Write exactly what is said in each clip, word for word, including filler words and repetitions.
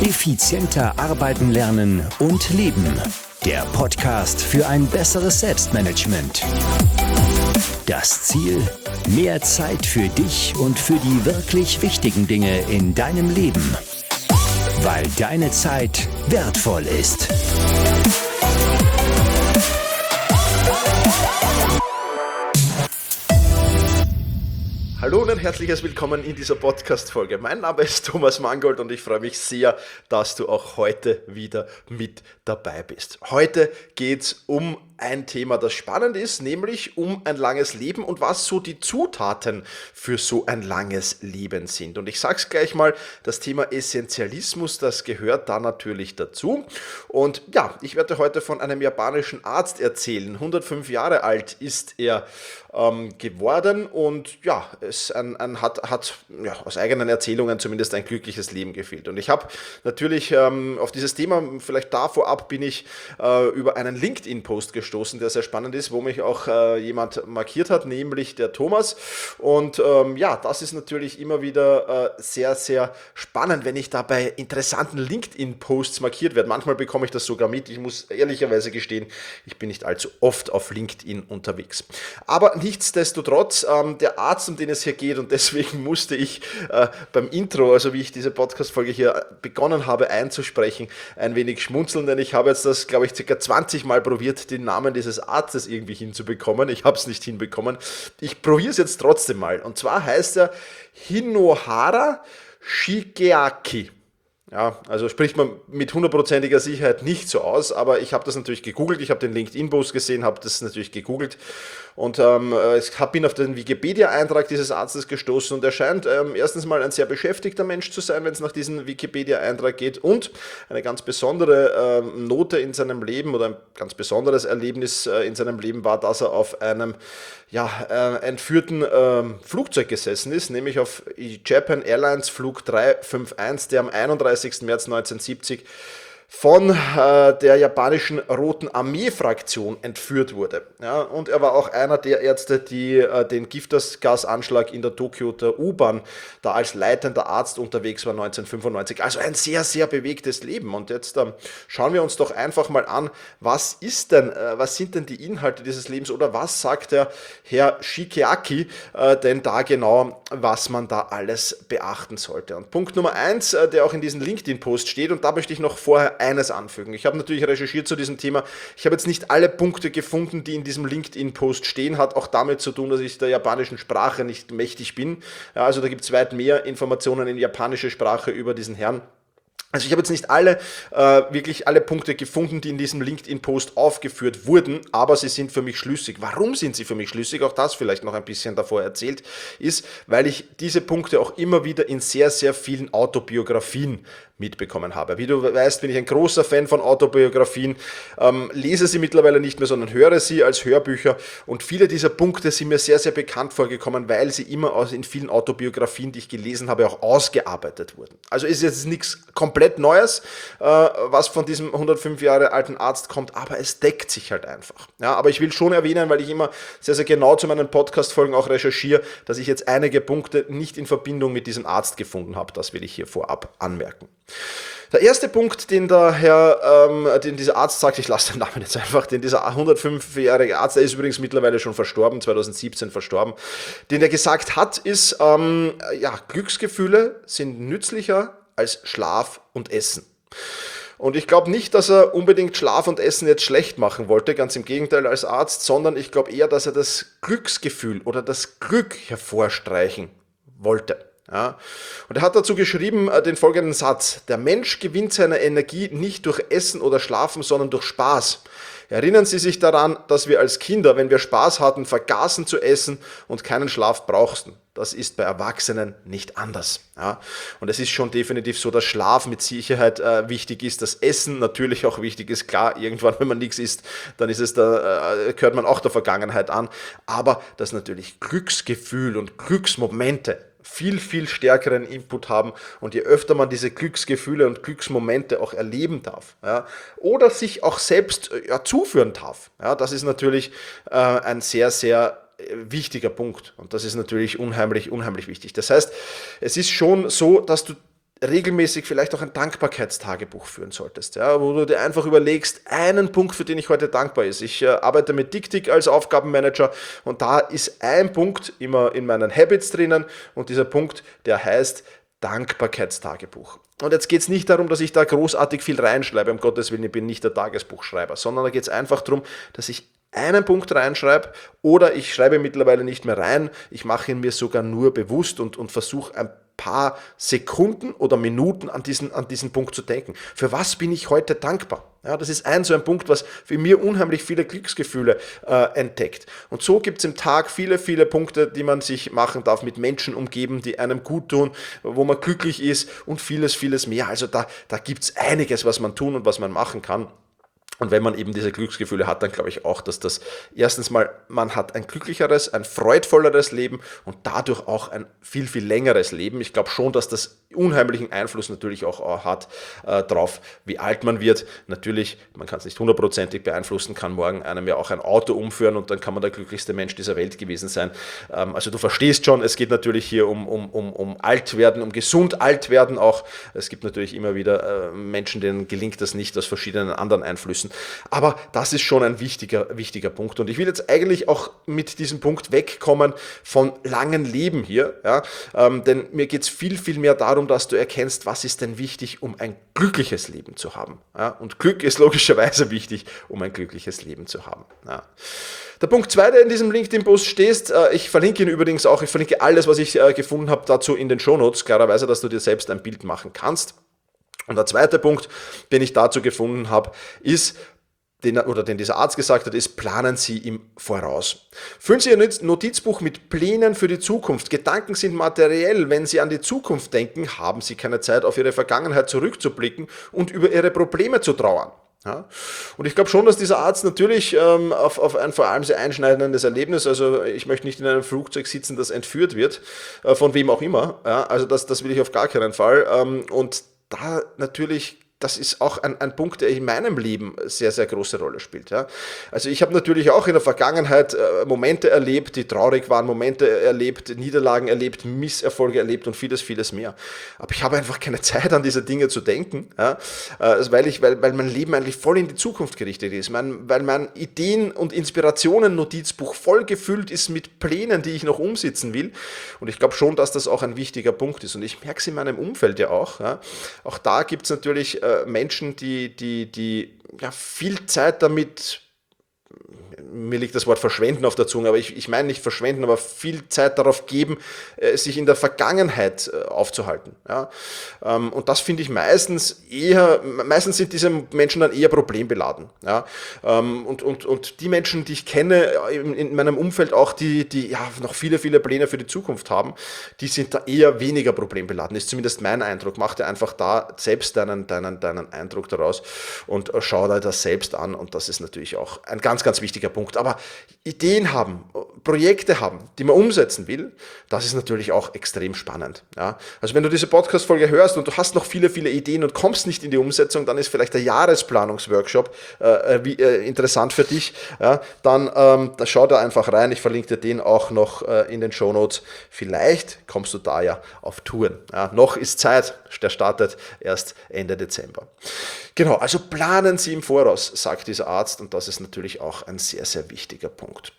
Effizienter arbeiten lernen und leben. Der Podcast für ein besseres Selbstmanagement. Das Ziel? Mehr Zeit für dich und für die wirklich wichtigen Dinge in deinem Leben. Weil deine Zeit wertvoll ist. Hallo und ein herzliches Willkommen in dieser Podcast-Folge. Mein Name ist Thomas Mangold und ich freue mich sehr, dass du auch heute wieder mit dabei bist. Heute geht es um ein Thema, das spannend ist, nämlich um ein langes Leben und was so die Zutaten für so ein langes Leben sind. Und ich sage es gleich mal, das Thema Essentialismus, das gehört da natürlich dazu. Und ja, ich werde heute von einem japanischen Arzt erzählen. hundertfünf Jahre alt ist er ähm, geworden und ja, es ein, ein, hat, hat ja, aus eigenen Erzählungen zumindest ein glückliches Leben gefehlt. Und ich habe natürlich ähm, auf dieses Thema, vielleicht da vorab bin ich äh, über einen LinkedIn-Post gestoßen, der sehr spannend ist, wo mich auch äh, jemand markiert hat, nämlich der Thomas. Und ähm, ja, das ist natürlich immer wieder äh, sehr, sehr spannend, wenn ich da bei interessanten LinkedIn-Posts markiert werde. Manchmal bekomme ich das sogar mit. Ich muss ehrlicherweise gestehen, ich bin nicht allzu oft auf LinkedIn unterwegs. Aber nichtsdestotrotz, ähm, der Arzt, um den es hier geht, und deswegen musste ich äh, beim Intro, also wie ich diese Podcast-Folge hier begonnen habe einzusprechen, ein wenig schmunzeln, denn ich habe jetzt das, glaube ich, circa zwanzig Mal probiert, den Namen dieses Arztes irgendwie hinzubekommen. Ich habe es nicht hinbekommen. Ich probiere es jetzt trotzdem mal. Und zwar heißt er Hinohara Shigeaki. Ja, also spricht man mit hundertprozentiger Sicherheit nicht so aus, aber ich habe das natürlich gegoogelt, ich habe den LinkedIn-Post gesehen, habe das natürlich gegoogelt und ähm, ich bin auf den Wikipedia-Eintrag dieses Arztes gestoßen und er scheint ähm, erstens mal ein sehr beschäftigter Mensch zu sein, wenn es nach diesem Wikipedia-Eintrag geht, und eine ganz besondere ähm, Note in seinem Leben oder ein ganz besonderes Erlebnis äh, in seinem Leben war, dass er auf einem ja, äh, entführten ähm, Flugzeug gesessen ist, nämlich auf Japan Airlines Flug drei fünf eins, der am einunddreißigsten März neunzehnhundertsiebzig von äh, der japanischen Roten Armee-Fraktion entführt wurde. Ja, und er war auch einer der Ärzte, die äh, den Giftgasanschlag in der Tokioter U-Bahn da als leitender Arzt unterwegs war neunzehnhundertfünfundneunzig. Also ein sehr, sehr bewegtes Leben. Und jetzt ähm, schauen wir uns doch einfach mal an, was ist denn, äh, was sind denn die Inhalte dieses Lebens oder was sagt der Herr Shigeaki äh, denn da genau, was man da alles beachten sollte. Und Punkt Nummer eins, äh, der auch in diesem LinkedIn-Post steht, und da möchte ich noch vorher eines anfügen. Ich habe natürlich recherchiert zu diesem Thema. Ich habe jetzt nicht alle Punkte gefunden, die in diesem LinkedIn-Post stehen. Hat auch damit zu tun, dass ich der japanischen Sprache nicht mächtig bin. Ja, also da gibt es weit mehr Informationen in japanischer Sprache über diesen Herrn. Also ich habe jetzt nicht alle, äh, wirklich alle Punkte gefunden, die in diesem LinkedIn-Post aufgeführt wurden, aber sie sind für mich schlüssig. Warum sind sie für mich schlüssig? Auch das vielleicht noch ein bisschen davor erzählt ist, weil ich diese Punkte auch immer wieder in sehr, sehr vielen Autobiografien mitbekommen habe. Wie du weißt, bin ich ein großer Fan von Autobiografien, ähm, lese sie mittlerweile nicht mehr, sondern höre sie als Hörbücher, und viele dieser Punkte sind mir sehr, sehr bekannt vorgekommen, weil sie immer aus, in vielen Autobiografien, die ich gelesen habe, auch ausgearbeitet wurden. Also ist jetzt nichts komplett Neues, äh, was von diesem hundertfünf Jahre alten Arzt kommt, aber es deckt sich halt einfach. Ja, aber ich will schon erwähnen, weil ich immer sehr, sehr genau zu meinen Podcast-Folgen auch recherchiere, dass ich jetzt einige Punkte nicht in Verbindung mit diesem Arzt gefunden habe. Das will ich hier vorab anmerken. Der erste Punkt, den der Herr, ähm, den dieser Arzt sagt, ich lasse den Namen jetzt einfach, den dieser hundertfünfjährige Arzt, der ist übrigens mittlerweile schon verstorben, zweitausendsiebzehn verstorben, den er gesagt hat, ist, ähm, ja, Glücksgefühle sind nützlicher als Schlaf und Essen. Und ich glaube nicht, dass er unbedingt Schlaf und Essen jetzt schlecht machen wollte, ganz im Gegenteil als Arzt, sondern ich glaube eher, dass er das Glücksgefühl oder das Glück hervorstreichen wollte. Ja. Und er hat dazu geschrieben äh, den folgenden Satz: Der Mensch gewinnt seine Energie nicht durch Essen oder Schlafen, sondern durch Spaß. Erinnern Sie sich daran, dass wir als Kinder, wenn wir Spaß hatten, vergaßen zu essen und keinen Schlaf brauchten. Das ist bei Erwachsenen nicht anders. Ja. Und es ist schon definitiv so, dass Schlaf mit Sicherheit äh, wichtig ist, dass Essen natürlich auch wichtig ist. Klar, irgendwann, wenn man nichts isst, dann ist es da, äh, gehört man auch der Vergangenheit an. Aber dass natürlich Glücksgefühl und Glücksmomente viel, viel stärkeren Input haben, und je öfter man diese Glücksgefühle und Glücksmomente auch erleben darf, ja, oder sich auch selbst ja, zuführen darf, ja, das ist natürlich äh, ein sehr, sehr wichtiger Punkt, und das ist natürlich unheimlich, unheimlich wichtig. Das heißt, es ist schon so, dass du regelmäßig vielleicht auch ein Dankbarkeitstagebuch führen solltest, ja, wo du dir einfach überlegst, einen Punkt, für den ich heute dankbar ist. Ich äh, arbeite mit DickDick als Aufgabenmanager und da ist ein Punkt immer in meinen Habits drinnen und dieser Punkt, der heißt Dankbarkeitstagebuch. Und jetzt geht es nicht darum, dass ich da großartig viel reinschreibe, um Gottes Willen, ich bin nicht der Tagesbuchschreiber, sondern da geht es einfach darum, dass ich einen Punkt reinschreibe oder ich schreibe mittlerweile nicht mehr rein, ich mache ihn mir sogar nur bewusst und, und versuche ein paar Sekunden oder Minuten an diesen, an diesen Punkt zu denken. Für was bin ich heute dankbar? Ja, das ist ein so ein Punkt, was für mir unheimlich viele Glücksgefühle äh, entdeckt. Und so gibt es im Tag viele, viele Punkte, die man sich machen darf, mit Menschen umgeben, die einem gut tun, wo man glücklich ist und vieles, vieles mehr. Also da, da gibt es einiges, was man tun und was man machen kann. Und wenn man eben diese Glücksgefühle hat, dann glaube ich auch, dass das erstens mal, man hat ein glücklicheres, ein freudvolleres Leben und dadurch auch ein viel, viel längeres Leben. Ich glaube schon, dass das unheimlichen Einfluss natürlich auch hat äh, drauf, wie alt man wird. Natürlich, man kann es nicht hundertprozentig beeinflussen, kann morgen einem ja auch ein Auto umführen und dann kann man der glücklichste Mensch dieser Welt gewesen sein. Ähm, also du verstehst schon, es geht natürlich hier um, um, um, um alt werden, um gesund alt werden auch. Es gibt natürlich immer wieder äh, Menschen, denen gelingt das nicht aus verschiedenen anderen Einflüssen. Aber das ist schon ein wichtiger, wichtiger Punkt. Und ich will jetzt eigentlich auch mit diesem Punkt wegkommen von langen Leben hier. Ja? Ähm, denn mir geht es viel, viel mehr darum, dass du erkennst, was ist denn wichtig, um ein glückliches Leben zu haben. Ja? Und Glück ist logischerweise wichtig, um ein glückliches Leben zu haben. Ja. Der Punkt zwei, der in diesem LinkedIn-Post steht, äh, ich verlinke ihn übrigens auch, ich verlinke alles, was ich äh, gefunden habe, dazu in den Shownotes, klarerweise, dass du dir selbst ein Bild machen kannst. Und der zweite Punkt, den ich dazu gefunden habe, ist, den, oder den dieser Arzt gesagt hat, ist, planen Sie im Voraus. Füllen Sie Ihr Notizbuch mit Plänen für die Zukunft. Gedanken sind materiell. Wenn Sie an die Zukunft denken, haben Sie keine Zeit, auf Ihre Vergangenheit zurückzublicken und über Ihre Probleme zu trauern. Ja? Und ich glaube schon, dass dieser Arzt natürlich ähm, auf, auf ein vor allem sehr einschneidendes Erlebnis, also ich möchte nicht in einem Flugzeug sitzen, das entführt wird, äh, von wem auch immer, ja? Also das, das will ich auf gar keinen Fall. Ähm, und da natürlich, das ist auch ein, ein Punkt, der in meinem Leben sehr, sehr große Rolle spielt. Ja. Also ich habe natürlich auch in der Vergangenheit äh, Momente erlebt, die traurig waren, Momente erlebt, Niederlagen erlebt, Misserfolge erlebt und vieles, vieles mehr. Aber ich habe einfach keine Zeit, an diese Dinge zu denken, ja, äh, weil, ich, weil, weil mein Leben eigentlich voll in die Zukunft gerichtet ist, mein, weil mein Ideen- und Inspirationen-Notizbuch voll gefüllt ist mit Plänen, die ich noch umsetzen will. Und ich glaube schon, dass das auch ein wichtiger Punkt ist. Und ich merke es in meinem Umfeld ja auch. Ja. Auch da gibt es natürlich äh, Menschen, die, die, die ja, viel Zeit damit, mir liegt das Wort verschwenden auf der Zunge, aber ich, ich meine nicht verschwenden, aber viel Zeit darauf geben, äh, sich in der Vergangenheit äh, aufzuhalten. Ja? Ähm, und das finde ich meistens eher, meistens sind diese Menschen dann eher problembeladen. Ja? Ähm, und, und, und die Menschen, die ich kenne in, in meinem Umfeld auch, die, die ja noch viele, viele Pläne für die Zukunft haben, die sind da eher weniger problembeladen. Ist zumindest mein Eindruck. Mach dir einfach da selbst deinen, deinen, deinen Eindruck daraus und äh, schau dir das selbst an. Und das ist natürlich auch ein ganz, ganz wichtiger Punkt. Aber Ideen haben, Projekte haben, die man umsetzen will, das ist natürlich auch extrem spannend. Ja? Also wenn du diese Podcast-Folge hörst und du hast noch viele, viele Ideen und kommst nicht in die Umsetzung, dann ist vielleicht der Jahresplanungsworkshop äh, wie, äh, interessant für dich. Ja? Dann ähm, da schau da einfach rein. Ich verlinke dir den auch noch äh, in den Shownotes. Vielleicht kommst du da ja auf Touren. Ja? Noch ist Zeit, der startet erst Ende Dezember. Genau, also planen Sie im Voraus, sagt dieser Arzt, und das ist natürlich auch ein sehr, sehr wichtiger Punkt.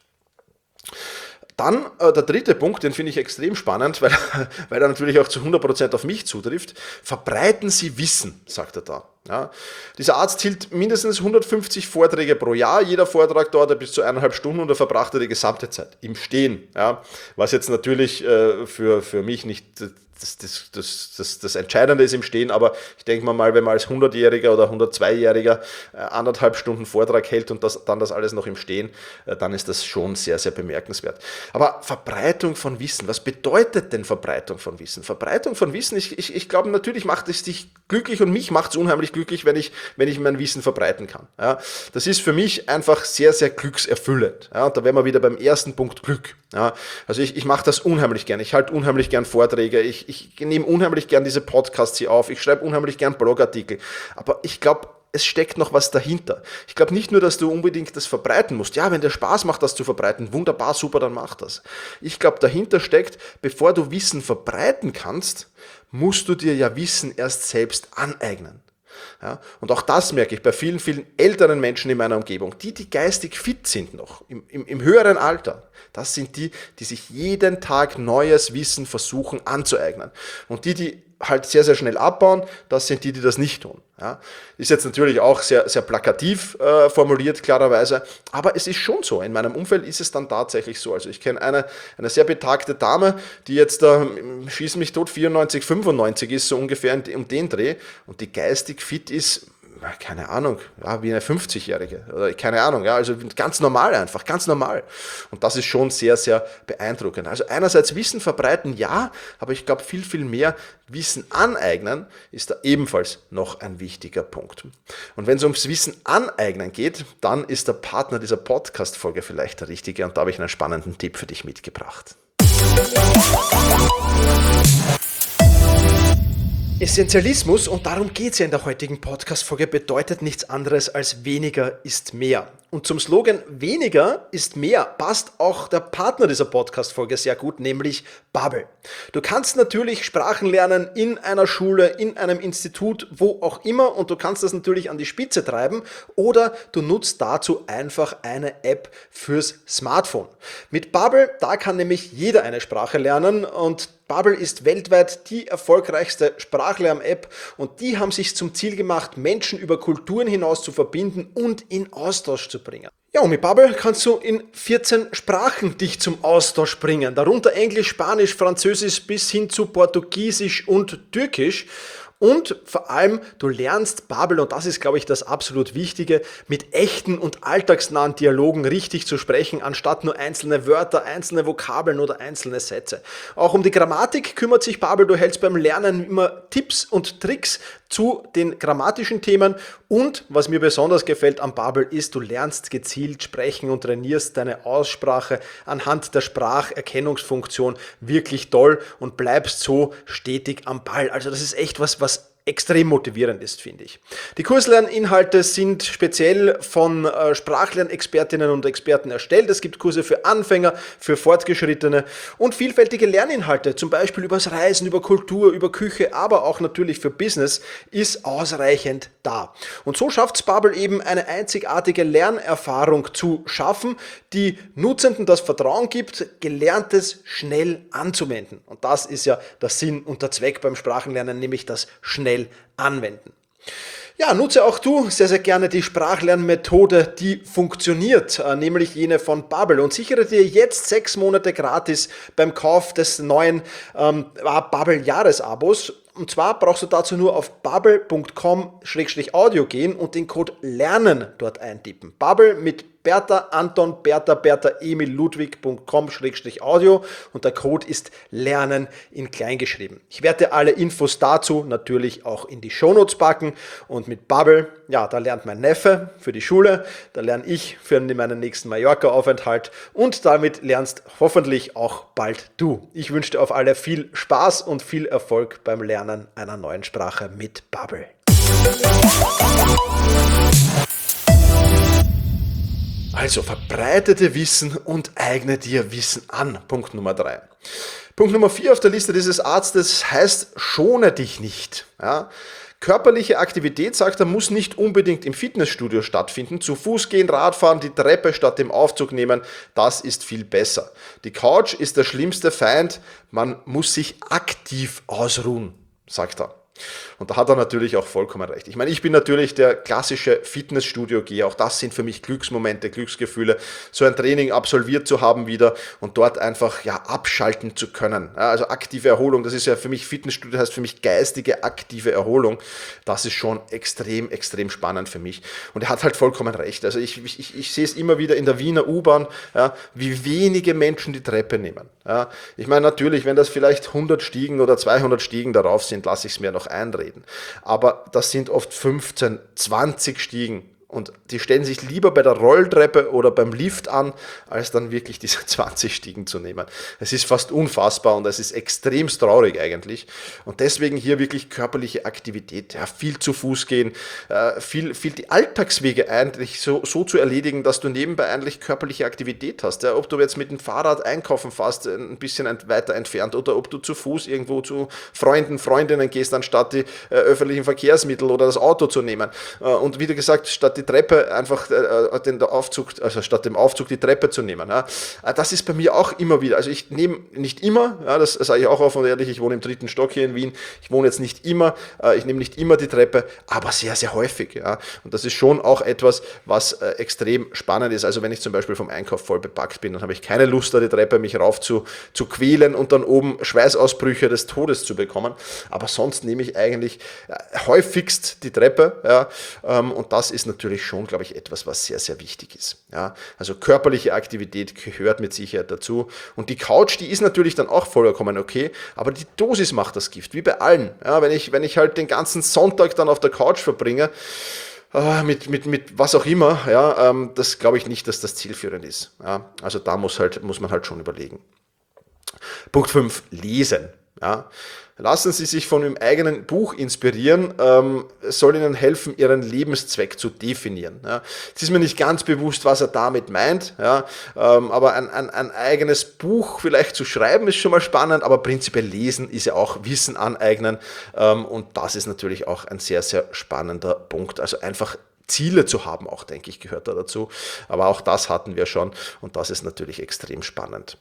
Dann äh, der dritte Punkt, den finde ich extrem spannend, weil, weil er natürlich auch zu hundert Prozent auf mich zutrifft. Verbreiten Sie Wissen, sagt er da. Ja. Dieser Arzt hielt mindestens hundertfünfzig Vorträge pro Jahr. Jeder Vortrag dauerte bis zu eineinhalb Stunden und er verbrachte die gesamte Zeit im Stehen. Ja. Was jetzt natürlich äh, für, für mich nicht das, das, das, das, das Entscheidende ist im Stehen, aber ich denke mal, wenn man als hundertjähriger oder hundertzweijähriger äh, anderthalb Stunden Vortrag hält und das, dann das alles noch im Stehen, äh, dann ist das schon sehr, sehr bemerkenswert. Aber Verbreitung von Wissen, was bedeutet denn Verbreitung von Wissen? Verbreitung von Wissen, ich, ich, ich glaube, natürlich macht es dich glücklich und mich macht es unheimlich glücklich, wenn ich, wenn ich mein Wissen verbreiten kann. Ja, das ist für mich einfach sehr, sehr glückserfüllend. Ja, und da wären wir wieder beim ersten Punkt, Glück. Ja, also ich, ich mache das unheimlich gern. Ich halte unheimlich gern Vorträge. Ich, ich nehme unheimlich gern diese Podcasts hier auf. Ich schreibe unheimlich gern Blogartikel. Aber ich glaube, es steckt noch was dahinter. Ich glaube nicht nur, dass du unbedingt das verbreiten musst. Ja, wenn dir Spaß macht, das zu verbreiten, wunderbar, super, dann mach das. Ich glaube, dahinter steckt, bevor du Wissen verbreiten kannst, musst du dir ja Wissen erst selbst aneignen. Ja, und auch das merke ich bei vielen, vielen älteren Menschen in meiner Umgebung, die, die geistig fit sind noch, im, im, im höheren Alter. Das sind die, die sich jeden Tag neues Wissen versuchen anzueignen. Und die, die halt sehr, sehr schnell abbauen, das sind die, die das nicht tun. Ja, ist jetzt natürlich auch sehr, sehr plakativ äh, formuliert, klarerweise, aber es ist schon so. In meinem Umfeld ist es dann tatsächlich so. Also ich kenne eine, eine sehr betagte Dame, die jetzt, äh, schieß mich tot, vierundneunzig, fünfundneunzig ist, so ungefähr um den Dreh, und die geistig fit ist, keine Ahnung, ja, wie eine fünfzigjährige oder keine Ahnung, ja, also ganz normal einfach, ganz normal. Und das ist schon sehr, sehr beeindruckend. Also einerseits Wissen verbreiten, ja, aber ich glaube viel, viel mehr Wissen aneignen ist da ebenfalls noch ein wichtiger Punkt. Und wenn es ums Wissen aneignen geht, dann ist der Partner dieser Podcast-Folge vielleicht der richtige, und da habe ich einen spannenden Tipp für dich mitgebracht. Essentialismus, und darum geht es ja in der heutigen Podcast-Folge, bedeutet nichts anderes als weniger ist mehr. Und zum Slogan weniger ist mehr passt auch der Partner dieser Podcast-Folge sehr gut, nämlich Babbel. Du kannst natürlich Sprachen lernen in einer Schule, in einem Institut, wo auch immer, und du kannst das natürlich an die Spitze treiben, oder du nutzt dazu einfach eine App fürs Smartphone. Mit Babbel, da kann nämlich jeder eine Sprache lernen, und Babbel ist weltweit die erfolgreichste Sprachlern-App, und die haben sich zum Ziel gemacht, Menschen über Kulturen hinaus zu verbinden und in Austausch zu bringen. Ja, und mit Babbel kannst du in vierzehn Sprachen dich zum Austausch bringen, darunter Englisch, Spanisch, Französisch bis hin zu Portugiesisch und Türkisch. Und vor allem, du lernst Babbel, und das ist, glaube ich, das absolut Wichtige, mit echten und alltagsnahen Dialogen richtig zu sprechen, anstatt nur einzelne Wörter, einzelne Vokabeln oder einzelne Sätze. Auch um die Grammatik kümmert sich Babbel. Du hältst beim Lernen immer Tipps und Tricks zu den grammatischen Themen. Und was mir besonders gefällt am Babbel ist, du lernst gezielt sprechen und trainierst deine Aussprache anhand der Spracherkennungsfunktion wirklich toll und bleibst so stetig am Ball. Also das ist echt was, was extrem motivierend ist, finde ich. Die Kurslerninhalte sind speziell von äh, Sprachlernexpertinnen und Experten erstellt. Es gibt Kurse für Anfänger, für Fortgeschrittene und vielfältige Lerninhalte, zum Beispiel übers Reisen, über Kultur, über Küche, aber auch natürlich für Business, ist ausreichend da. Und so schafft Babbel eben eine einzigartige Lernerfahrung zu schaffen, die Nutzenden das Vertrauen gibt, Gelerntes schnell anzuwenden. Und das ist ja der Sinn und der Zweck beim Sprachenlernen, nämlich das schnell anwenden. Ja, nutze auch du sehr, sehr gerne die Sprachlernmethode, die funktioniert, nämlich jene von Babbel, und sichere dir jetzt sechs Monate gratis beim Kauf des neuen ähm, Babbel-Jahresabos. Und zwar brauchst du dazu nur auf babbel punkt com Schrägstrich audio gehen und den Code LERNEN dort eintippen. Babbel mit Bertha, Anton, Bertha, Bertha, Emil, Ludwig punkt com Schrägstrich audio, und der Code ist LERNEN in klein geschrieben. Ich werde alle Infos dazu natürlich auch in die Shownotes packen, und mit Babbel, ja, da lernt mein Neffe für die Schule, da lerne ich für meinen nächsten Mallorca-Aufenthalt, und damit lernst hoffentlich auch bald du. Ich wünsche dir auf alle viel Spaß und viel Erfolg beim Lernen einer neuen Sprache mit Babbel. Also verbreitete Wissen und eigne dir Wissen an. Punkt Nummer drei. Punkt Nummer vier auf der Liste dieses Arztes heißt, schone dich nicht. Ja? Körperliche Aktivität, sagt er, muss nicht unbedingt im Fitnessstudio stattfinden. Zu Fuß gehen, Radfahren, die Treppe statt dem Aufzug nehmen, das ist viel besser. Die Couch ist der schlimmste Feind, man muss sich aktiv ausruhen, sagt er. Und da hat er natürlich auch vollkommen recht. Ich meine, ich bin natürlich der klassische Fitnessstudio-Geher. Auch das sind für mich Glücksmomente, Glücksgefühle, so ein Training absolviert zu haben wieder und dort einfach ja abschalten zu können. Ja, also aktive Erholung, das ist ja für mich, Fitnessstudio heißt für mich geistige, aktive Erholung. Das ist schon extrem, extrem spannend für mich. Und er hat halt vollkommen recht. Also ich, ich, ich sehe es immer wieder in der Wiener U-Bahn, ja, wie wenige Menschen die Treppe nehmen. Ja, ich meine, natürlich, wenn das vielleicht hundert Stiegen oder zweihundert Stiegen darauf sind, lasse ich es mir noch einreden. Aber das sind oft fünfzehn, zwanzig Stiegen. Und die stellen sich lieber bei der Rolltreppe oder beim Lift an, als dann wirklich diese zwanzig Stiegen zu nehmen. Es ist fast unfassbar und es ist extremst traurig eigentlich. Und deswegen hier wirklich körperliche Aktivität, ja, viel zu Fuß gehen, äh, viel, viel die Alltagswege eigentlich so, so zu erledigen, dass du nebenbei eigentlich körperliche Aktivität hast. Ja, ob du jetzt mit dem Fahrrad einkaufen fährst, ein bisschen weiter entfernt, oder ob du zu Fuß irgendwo zu Freunden, Freundinnen gehst, anstatt die äh, öffentlichen Verkehrsmittel oder das Auto zu nehmen. Äh, und wie gesagt, statt die Treppe einfach äh, den Aufzug, also statt dem Aufzug die Treppe zu nehmen. Ja. Das ist bei mir auch immer wieder, also ich nehme nicht immer, ja, das sage ich auch offen und ehrlich, ich wohne im dritten Stock hier in Wien, ich wohne jetzt nicht immer, äh, ich nehme nicht immer die Treppe, aber sehr, sehr häufig. Ja. Und das ist schon auch etwas, was äh, extrem spannend ist. Also wenn ich zum Beispiel vom Einkauf voll bepackt bin, dann habe ich keine Lust, da die Treppe mich rauf zu, zu quälen und dann oben Schweißausbrüche des Todes zu bekommen. Aber sonst nehme ich eigentlich äh, häufigst die Treppe, ja, ähm, und das ist natürlich schon, glaube ich, etwas, was sehr, sehr wichtig ist. Ja, also körperliche Aktivität gehört mit Sicherheit dazu. Und die Couch, die ist natürlich dann auch vollkommen okay, aber die Dosis macht das Gift, wie bei allen. Ja, wenn ich, wenn ich halt den ganzen Sonntag dann auf der Couch verbringe, äh, mit, mit, mit was auch immer, ja, ähm, das glaube ich nicht, dass das zielführend ist. Ja, also da muss, halt, muss man halt schon überlegen. Punkt fünf, lesen. Ja. Lassen Sie sich von Ihrem eigenen Buch inspirieren, ähm, es soll Ihnen helfen, Ihren Lebenszweck zu definieren. Ja. Es ist mir nicht ganz bewusst, was er damit meint, ja, ähm, aber ein, ein, ein eigenes Buch vielleicht zu schreiben ist schon mal spannend, aber prinzipiell lesen ist ja auch Wissen aneignen, ähm, und das ist natürlich auch ein sehr, sehr spannender Punkt. Also einfach Ziele zu haben, auch denke ich, gehört da dazu, aber auch das hatten wir schon und das ist natürlich extrem spannend.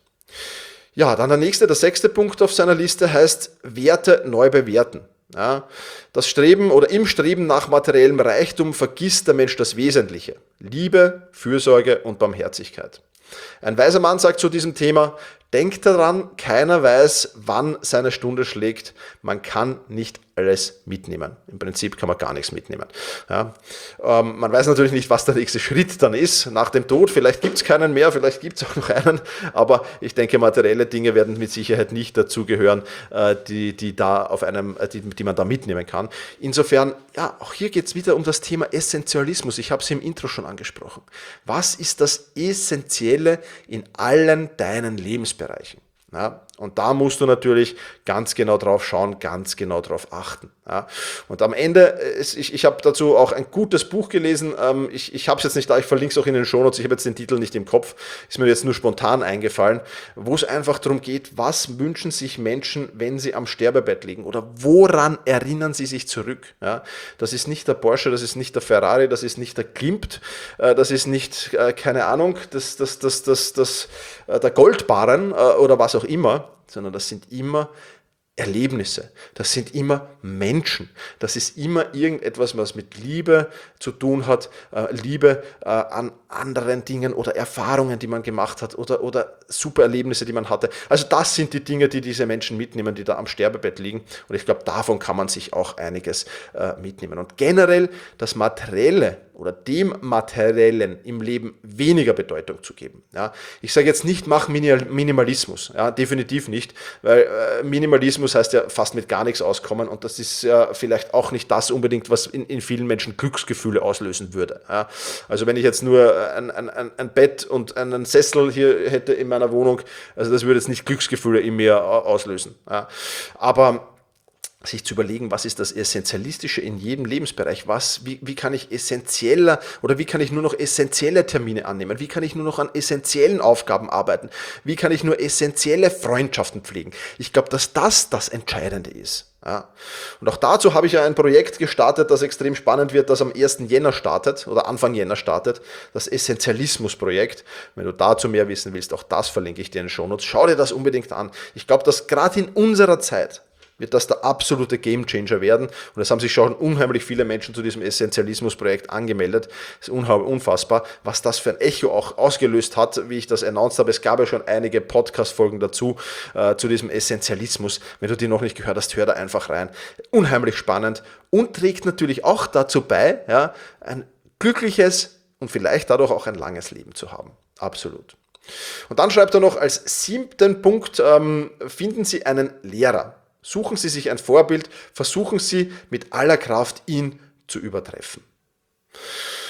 Ja, dann der nächste, der sechste Punkt auf seiner Liste heißt Werte neu bewerten. Ja, das Streben oder im Streben nach materiellem Reichtum vergisst der Mensch das Wesentliche: Liebe, Fürsorge und Barmherzigkeit. Ein weiser Mann sagt zu diesem Thema: Denkt daran, keiner weiß, wann seine Stunde schlägt. Man kann nicht alles mitnehmen. Im Prinzip kann man gar nichts mitnehmen. Ja, ähm, man weiß natürlich nicht, was der nächste Schritt dann ist nach dem Tod. Vielleicht gibt es keinen mehr, vielleicht gibt es auch noch einen. Aber ich denke, materielle Dinge werden mit Sicherheit nicht dazugehören, äh, die, die, da auf einem, die, die man da mitnehmen kann. Insofern, ja, auch hier geht es wieder um das Thema Essentialismus. Ich habe es im Intro schon angesprochen. Was ist das Essentielle in allen deinen Lebensbereichen? Ja, und da musst du natürlich ganz genau drauf schauen, ganz genau drauf achten. Ja. Und am Ende, ich, ich habe dazu auch ein gutes Buch gelesen, ich, ich habe es jetzt nicht da, ich verlinke es auch in den Shownotes, ich habe jetzt den Titel nicht im Kopf, ist mir jetzt nur spontan eingefallen, wo es einfach darum geht, was wünschen sich Menschen, wenn sie am Sterbebett liegen oder woran erinnern sie sich zurück. Ja. Das ist nicht der Porsche, das ist nicht der Ferrari, das ist nicht der Klimt, das ist nicht, keine Ahnung, das, das, das, das, das, der Goldbarren oder was auch immer, sondern das sind immer Erlebnisse, das sind immer Menschen, das ist immer irgendetwas, was mit Liebe zu tun hat, äh, Liebe äh, an anderen Dingen oder Erfahrungen, die man gemacht hat oder, oder super Erlebnisse, die man hatte. Also das sind die Dinge, die diese Menschen mitnehmen, die da am Sterbebett liegen, und ich glaube, davon kann man sich auch einiges äh, mitnehmen. Und generell das Materielle oder dem Materiellen im Leben weniger Bedeutung zu geben. Ja. Ich sage jetzt nicht, mach Minimalismus, ja, definitiv nicht, weil äh, Minimalismus heißt ja fast mit gar nichts auskommen, und das ist ja vielleicht auch nicht das unbedingt, was in, in vielen Menschen Glücksgefühle auslösen würde. Ja. Also wenn ich jetzt nur ein, ein, ein Bett und einen Sessel hier hätte in meiner Wohnung, also das würde jetzt nicht Glücksgefühle in mir auslösen. Ja. Aber sich zu überlegen, was ist das Essentialistische in jedem Lebensbereich, was, wie, wie kann ich essentieller oder wie kann ich nur noch essentielle Termine annehmen, wie kann ich nur noch an essentiellen Aufgaben arbeiten, wie kann ich nur essentielle Freundschaften pflegen. Ich glaube, dass das das Entscheidende ist. Ja. Und auch dazu habe ich ja ein Projekt gestartet, das extrem spannend wird, das am ersten Jänner startet oder Anfang Jänner startet, das Essentialismus-Projekt. Wenn du dazu mehr wissen willst, auch das verlinke ich dir in den Shownotes. Schau dir das unbedingt an. Ich glaube, dass gerade in unserer Zeit wird das der absolute Gamechanger werden. Und es haben sich schon unheimlich viele Menschen zu diesem Essentialismus-Projekt angemeldet. Es ist unfassbar, was das für ein Echo auch ausgelöst hat, wie ich das announced habe. Es gab ja schon einige Podcast-Folgen dazu, äh, zu diesem Essentialismus. Wenn du die noch nicht gehört hast, hör da einfach rein. Unheimlich spannend und trägt natürlich auch dazu bei, ja, ein glückliches und vielleicht dadurch auch ein langes Leben zu haben. Absolut. Und dann schreibt er noch als siebten Punkt, ähm, finden Sie einen Lehrer. Suchen Sie sich ein Vorbild, versuchen Sie mit aller Kraft, ihn zu übertreffen.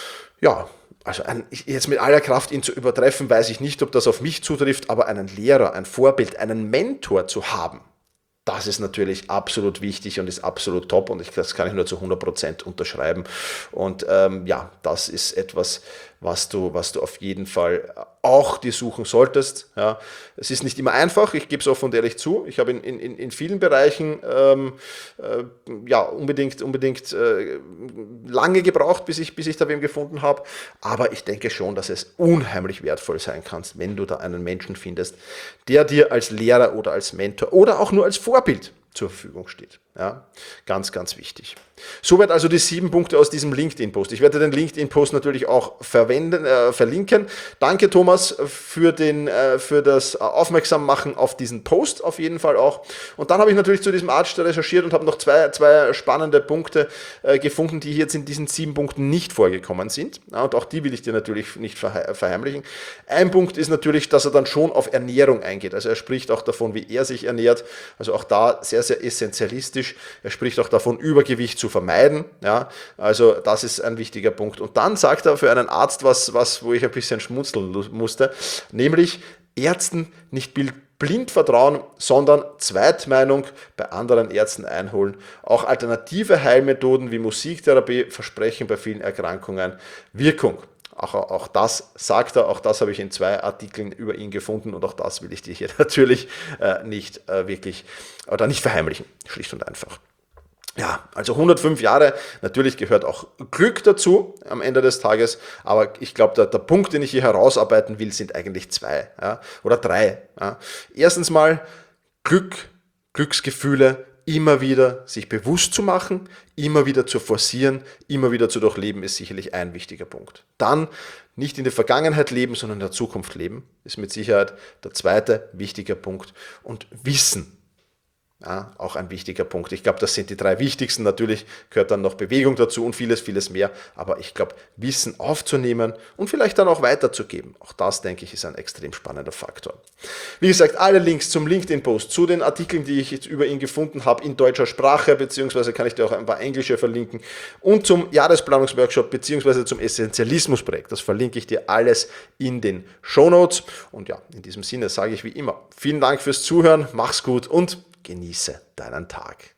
ja, also ein, jetzt mit aller Kraft ihn zu übertreffen, weiß ich nicht, ob das auf mich zutrifft, aber einen Lehrer, ein Vorbild, einen Mentor zu haben, das ist natürlich absolut wichtig und ist absolut top und ich, das kann ich nur zu hundert Prozent unterschreiben. Und ähm, ja, das ist etwas, was du, was du auf jeden Fall auch dir suchen solltest. Ja. Es ist nicht immer einfach, ich gebe es offen und ehrlich zu. Ich habe in, in, in vielen Bereichen ähm, äh, ja, unbedingt, unbedingt äh, lange gebraucht, bis ich, bis ich da wem gefunden habe. Aber ich denke schon, dass es unheimlich wertvoll sein kann, wenn du da einen Menschen findest, der dir als Lehrer oder als Mentor oder auch nur als Vorbild zur Verfügung steht. Ja, ganz, ganz wichtig. Soweit also die sieben Punkte aus diesem LinkedIn-Post. Ich werde den LinkedIn-Post natürlich auch verwenden, äh, verlinken. Danke, Thomas, für, den, äh, für das Aufmerksammachen auf diesen Post auf jeden Fall auch. Und dann habe ich natürlich zu diesem Arzt recherchiert und habe noch zwei, zwei spannende Punkte äh, gefunden, die jetzt in diesen sieben Punkten nicht vorgekommen sind. Ja, und auch die will ich dir natürlich nicht verheimlichen. Ein Punkt ist natürlich, dass er dann schon auf Ernährung eingeht. Also er spricht auch davon, wie er sich ernährt. Also auch da sehr, sehr essentialistisch. Er spricht auch davon, Übergewicht zu vermeiden. Ja, also das ist ein wichtiger Punkt. Und dann sagt er für einen Arzt was, was wo ich ein bisschen schmunzeln musste, nämlich Ärzten nicht blind vertrauen, sondern Zweitmeinung bei anderen Ärzten einholen. Auch alternative Heilmethoden wie Musiktherapie versprechen bei vielen Erkrankungen Wirkung. Auch, auch das sagt er, auch das habe ich in zwei Artikeln über ihn gefunden und auch das will ich dir hier natürlich äh, nicht äh, wirklich oder nicht verheimlichen, schlicht und einfach. Ja, also hundertfünf Jahre, natürlich gehört auch Glück dazu am Ende des Tages, aber ich glaube, der, der Punkt, den ich hier herausarbeiten will, sind eigentlich zwei ja, oder drei. Ja. Erstens mal Glück, Glücksgefühle, immer wieder sich bewusst zu machen, immer wieder zu forcieren, immer wieder zu durchleben, ist sicherlich ein wichtiger Punkt. Dann nicht in der Vergangenheit leben, sondern in der Zukunft leben, ist mit Sicherheit der zweite wichtige Punkt. Und Wissen, ja, auch ein wichtiger Punkt. Ich glaube, das sind die drei wichtigsten. Natürlich gehört dann noch Bewegung dazu und vieles, vieles mehr. Aber ich glaube, Wissen aufzunehmen und vielleicht dann auch weiterzugeben, auch das, denke ich, ist ein extrem spannender Faktor. Wie gesagt, alle Links zum LinkedIn-Post, zu den Artikeln, die ich jetzt über ihn gefunden habe, in deutscher Sprache, beziehungsweise kann ich dir auch ein paar englische verlinken, und zum Jahresplanungsworkshop, beziehungsweise zum Essentialismus-Projekt. Das verlinke ich dir alles in den Shownotes. Und ja, in diesem Sinne sage ich wie immer, vielen Dank fürs Zuhören, mach's gut und genieße deinen Tag.